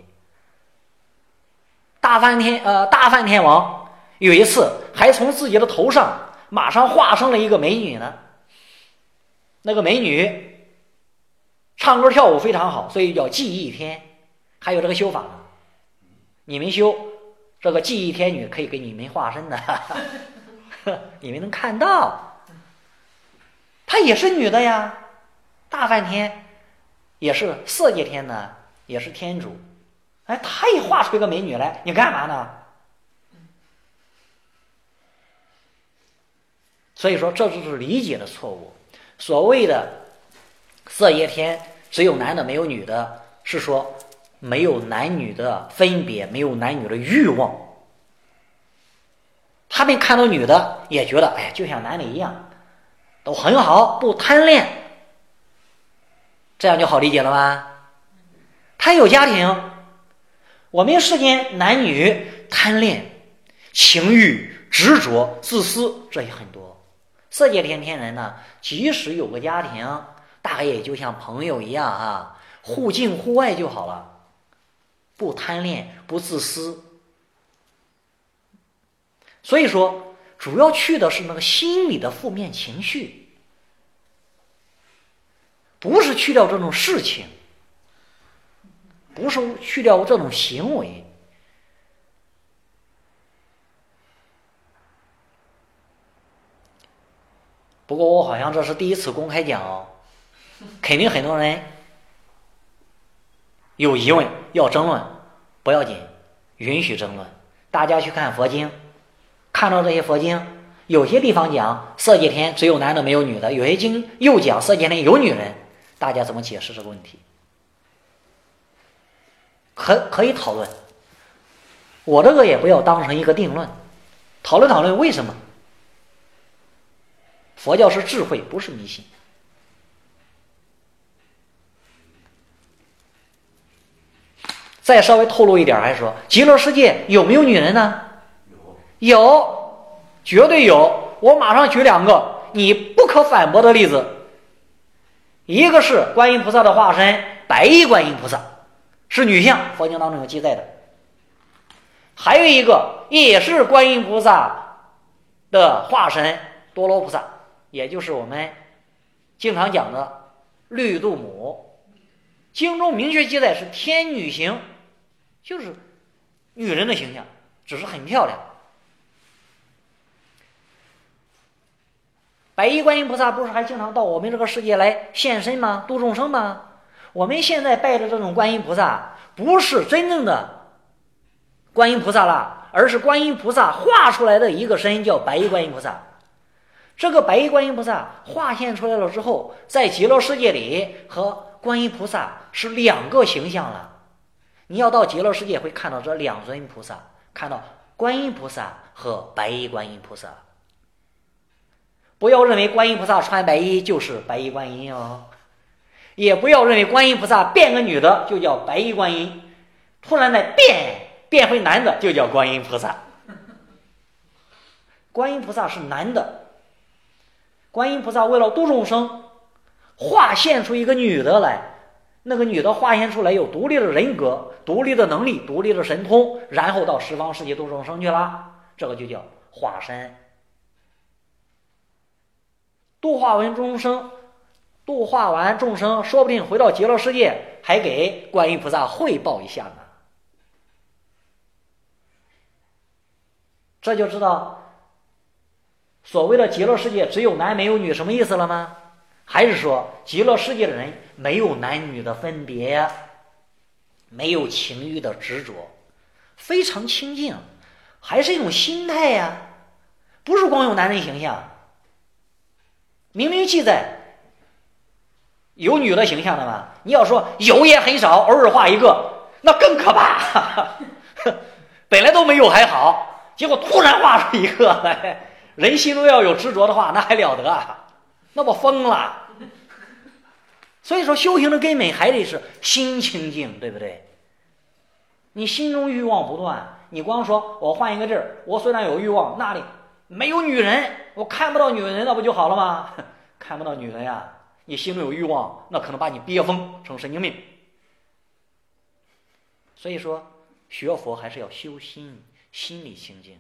A: 大梵天呃大梵天王有一次还从自己的头上马上化生了一个美女呢，那个美女唱歌跳舞非常好，所以叫记忆天，还有这个修法呢。你们修这个记忆天女可以给你们化身的，你们能看到，她也是女的呀。大梵天也是色界天呢，也是天主，哎，她也画出一个美女来，你干嘛呢？所以说这就是理解的错误。所谓的色界天只有男的没有女的，是说没有男女的分别，没有男女的欲望。他们看到女的也觉得哎，就像男的一样都很好，不贪恋，这样就好理解了吧？他有家庭，我们世间男女贪恋、情欲、执着、自私，这也很多。色界天天人呢，即使有个家庭，大概也就像朋友一样啊，互敬互爱就好了，不贪恋，不自私。所以说主要去的是那个心理的负面情绪，不是去掉这种事情，不是去掉这种行为。不过我好像这是第一次公开讲哦，肯定很多人有疑问要争论，不要紧，允许争论。大家去看佛经，看到这些佛经，有些地方讲色界天只有男的没有女的，有些经又讲色界天有女人，大家怎么解释这个问题？可可以讨论，我这个也不要当成一个定论，讨论讨论为什么。佛教是智慧，不是迷信。再稍微透露一点，还说极乐世界有没有女人呢？有，有，绝对有。我马上举两个你不可反驳的例子。一个是观音菩萨的化身白衣观音菩萨，是女相，佛经当中有记载的。还有一个也是观音菩萨的化身多罗菩萨，也就是我们经常讲的绿度母，经中明确记载是天女形，就是女人的形象，只是很漂亮。白衣观音菩萨不是还经常到我们这个世界来现身吗？度众生吗？我们现在拜的这种观音菩萨不是真正的观音菩萨了，而是观音菩萨画出来的一个身，叫白衣观音菩萨。这个白衣观音菩萨化现出来了之后，在极乐世界里和观音菩萨是两个形象了。你要到极乐世界会看到这两尊菩萨，看到观音菩萨和白衣观音菩萨。不要认为观音菩萨穿白衣就是白衣观音哦，也不要认为观音菩萨变个女的就叫白衣观音，突然的变变回男的就叫观音菩萨。观音菩萨是男的，观音菩萨为了度众生，化现出一个女的来，那个女的化现出来有独立的人格、独立的能力、独立的神通，然后到十方世界度众生去了，这个就叫化身。度化完众生，度化完众生，说不定回到极乐世界还给观音菩萨汇报一下呢。这就知道所谓的极乐世界只有男没有女什么意思了吗？还是说极乐世界的人没有男女的分别，没有情欲的执着，非常清净，还是一种心态呀，不是光有男人形象。明明记载有女的形象的嘛，你要说有也很少，偶尔画一个，那更可怕。本来都没有还好，结果突然画出一个来，人心中要有执着的话，那还了得啊，那不疯了。所以说修行的根本还得是心清净，对不对？你心中欲望不断，你光说我换一个地儿，我虽然有欲望，那里没有女人，我看不到女人，那不就好了吗？看不到女人呀， 你心里有欲望，那可能把你憋疯成神经病。所以说学佛还是要修心，心理清净。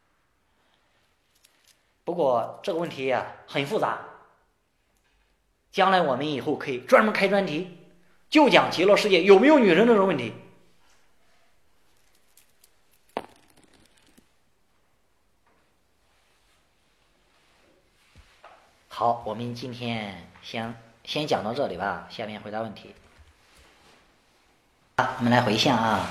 A: 不过这个问题呀、很复杂，将来我们以后可以专门开专题，就讲极乐世界有没有女人这种问题。好，我们今天先先讲到这里吧，下面回答问题。我们来回向啊。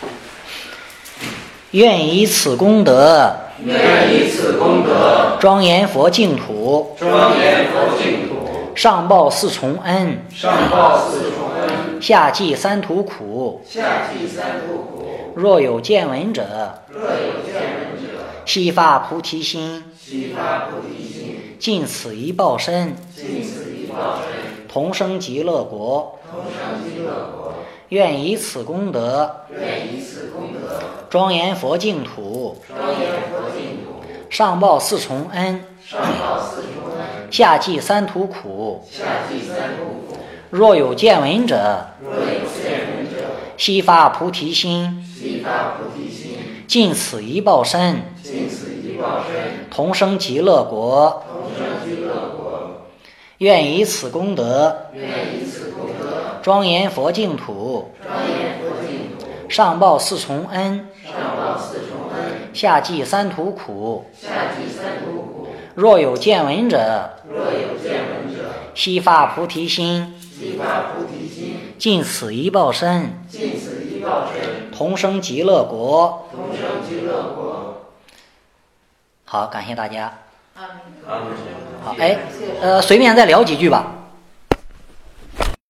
A: 愿以此功德，
C: 愿以此功德，
A: 庄严佛净土，
C: 庄严佛净土，
A: 上报四重恩，
C: 上报四重恩，
A: 下济三途苦。
C: 下济三途苦。
A: 若有见闻者，
C: 若有见闻者，
A: 悉发菩提心，
C: 悉发菩提心，
A: 尽此一报身，
C: 尽此一报身，
A: 同生极乐国。
C: 同生极乐国。
A: 愿以此功德，
C: 愿以此功德，
A: 庄严佛净土，
C: 庄严佛净土，
A: 上报四重恩，
C: 上报四重恩，
A: 下济三途苦。
C: 下济三途苦。
A: 若有见闻者，
C: 若有见闻者，
A: 悉发菩提心，
C: 悉发菩提心，
A: 尽此一报身，
C: 尽此一报身，
A: 同生极乐国。
C: 同生极乐国。
A: 愿以此功德，
C: 愿以此功德，
A: 庄严佛净土，
C: 庄严佛净土，
A: 上报四重恩，
C: 上报四重恩，
A: 下济三途苦。
C: 下济三途苦。
A: 若有见闻者，
C: 若有见闻者，
A: 悉发菩提心，
C: 悉发菩提心，
A: 尽此一报身，
C: 尽此一报身，
A: 同生极乐国。
C: 同生极乐国。
A: 好，感谢大家。
B: 阿弥
C: 阿弥陀佛。
A: 好，哎，呃，随便再聊几句吧。